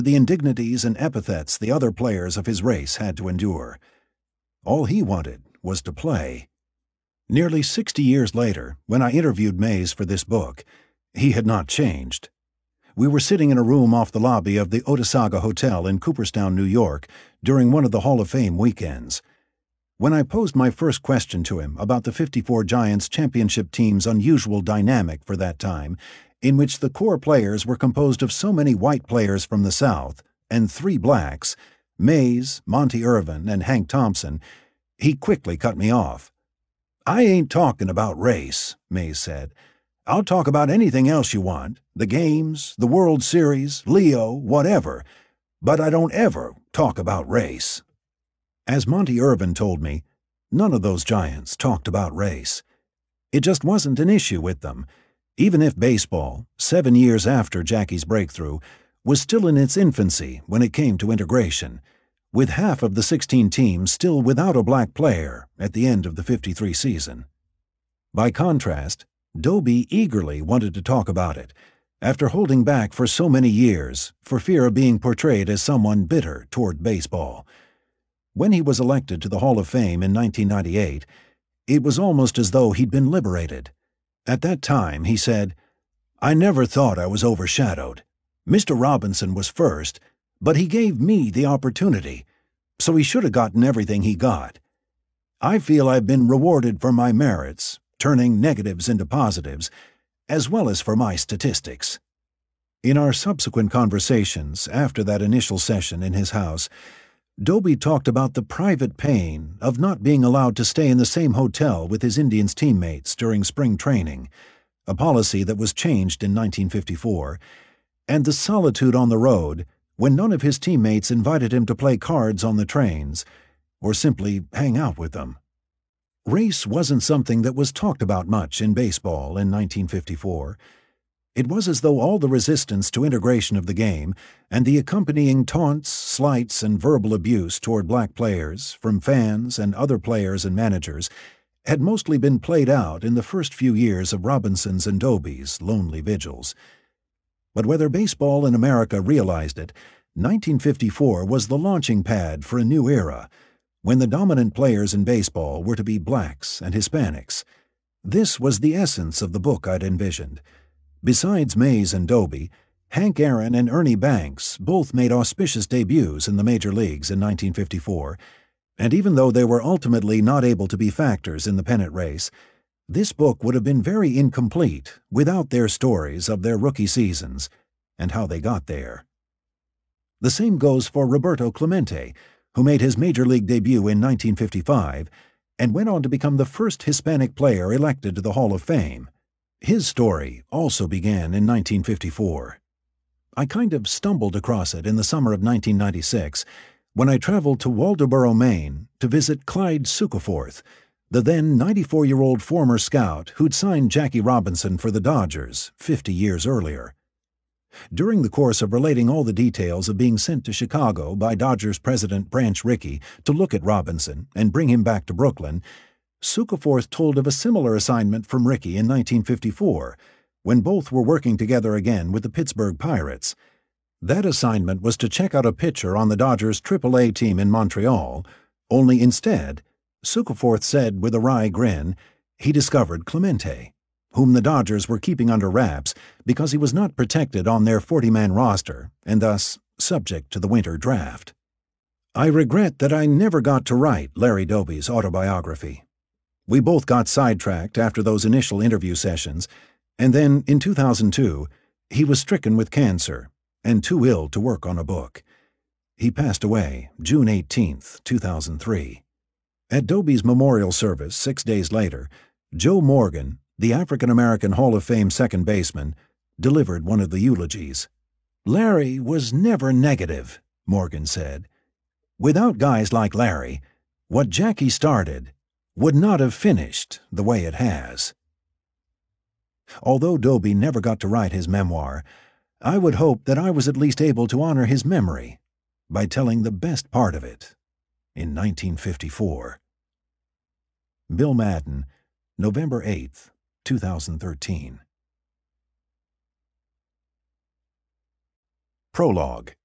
the indignities and epithets the other players of his race had to endure. All he wanted was to play. Nearly 60 years later, when I interviewed Mays for this book, he had not changed. We were sitting in a room off the lobby of the Otesaga Hotel in Cooperstown, New York, during one of the Hall of Fame weekends. When I posed my first question to him about the '54 Giants championship team's unusual dynamic for that time, in which the core players were composed of so many white players from the South and 3 blacks, Mays, Monty Irvin, and Hank Thompson, he quickly cut me off. "I ain't talking about race," Mays said. "I'll talk about anything else you want, the games, the World Series, Leo, whatever, but I don't ever talk about race." As Monty Irvin told me, none of those Giants talked about race. It just wasn't an issue with them, even if baseball, 7 years after Jackie's breakthrough, was still in its infancy when it came to integration, with half of the 16 teams still without a black player at the end of the '53 season. By contrast, Doby eagerly wanted to talk about it, after holding back for so many years for fear of being portrayed as someone bitter toward baseball. When he was elected to the Hall of Fame in 1998, it was almost as though he'd been liberated. At that time, he said, "I never thought I was overshadowed. Mr. Robinson was first, but he gave me the opportunity, so he should have gotten everything he got. I feel I've been rewarded for my merits, turning negatives into positives, as well as for my statistics." In our subsequent conversations after that initial session in his house, Doby talked about the private pain of not being allowed to stay in the same hotel with his Indians teammates during spring training, a policy that was changed in 1954, and the solitude on the road when none of his teammates invited him to play cards on the trains or simply hang out with them. Race wasn't something that was talked about much in baseball in 1954. It was as though all the resistance to integration of the game and the accompanying taunts, slights, and verbal abuse toward black players from fans and other players and managers had mostly been played out in the first few years of Robinson's and Doby's lonely vigils. But whether baseball in America realized it, 1954 was the launching pad for a new era, when the dominant players in baseball were to be blacks and Hispanics. This was the essence of the book I'd envisioned. Besides Mays and Doby, Hank Aaron and Ernie Banks both made auspicious debuts in the major leagues in 1954, and even though they were ultimately not able to be factors in the pennant race, this book would have been very incomplete without their stories of their rookie seasons and how they got there. The same goes for Roberto Clemente, who made his major league debut in 1955 and went on to become the first Hispanic player elected to the Hall of Fame. His story also began in 1954. I kind of stumbled across it in the summer of 1996 when I traveled to Waldoboro, Maine, to visit Clyde Sukeforth, the then 94-year-old former scout who'd signed Jackie Robinson for the Dodgers 50 years earlier. During the course of relating all the details of being sent to Chicago by Dodgers president Branch Rickey to look at Robinson and bring him back to Brooklyn, Sukeforth told of a similar assignment from Rickey in 1954, when both were working together again with the Pittsburgh Pirates. That assignment was to check out a pitcher on the Dodgers' AAA team in Montreal, only instead, Sukeforth said with a wry grin, he discovered Clemente, whom the Dodgers were keeping under wraps because he was not protected on their 40-man roster and thus subject to the winter draft. I regret that I never got to write Larry Doby's autobiography. We both got sidetracked after those initial interview sessions, and then, in 2002, he was stricken with cancer and too ill to work on a book. He passed away June 18, 2003. At Doby's memorial service 6 days later, Joe Morgan, the African-American Hall of Fame second baseman, delivered one of the eulogies. "Larry was never negative," Morgan said. "Without guys like Larry, what Jackie started would not have finished the way it has." Although Doby never got to write his memoir, I would hope that I was at least able to honor his memory by telling the best part of it in 1954. Bill Madden, November 8, 2013. Prologue.